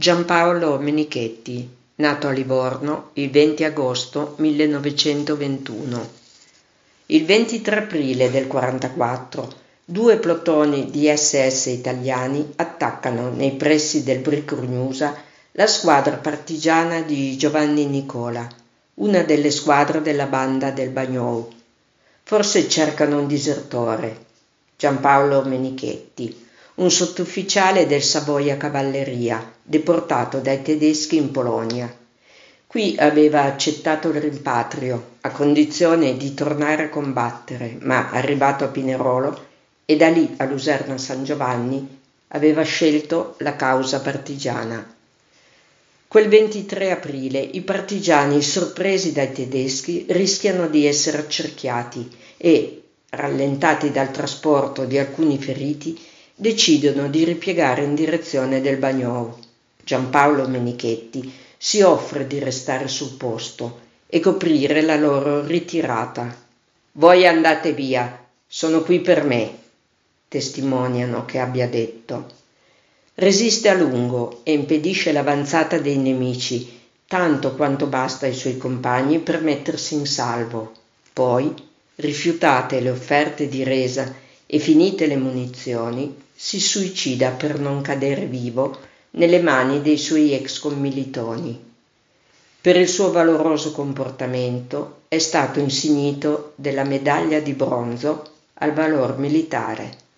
Giampaolo Menichetti, nato a Livorno il 20 agosto 1921. Il 23 aprile del 1944 due plotoni di SS italiani attaccano nei pressi del Bricurnusa la squadra partigiana di Giovanni Nicola, una delle squadre della banda del Bagnou. Forse cercano un disertore, Giampaolo Menichetti, un sottufficiale del Savoia Cavalleria, deportato dai tedeschi in Polonia. Qui aveva accettato il rimpatrio, a condizione di tornare a combattere, ma arrivato a Pinerolo e da lì a Luserna San Giovanni aveva scelto la causa partigiana. Quel 23 aprile i partigiani, sorpresi dai tedeschi, rischiano di essere accerchiati e, rallentati dal trasporto di alcuni feriti, decidono di ripiegare in direzione del Bagnou. Giampaolo Menichetti si offre di restare sul posto e coprire la loro ritirata. «Voi andate via, sono qui per me», testimoniano che abbia detto. Resiste a lungo e impedisce l'avanzata dei nemici, tanto quanto basta ai suoi compagni per mettersi in salvo. Poi, rifiutate le offerte di resa e finite le munizioni, si suicida per non cadere vivo nelle mani dei suoi ex commilitoni. Per il suo valoroso comportamento è stato insignito della medaglia di bronzo al valor militare.